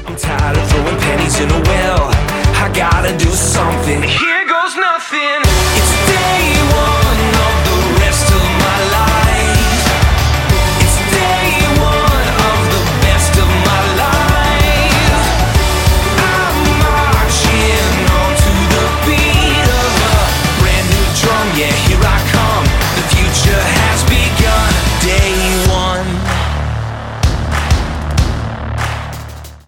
I'm tired of throwing pennies in a well. I gotta do something. Here goes nothing. It's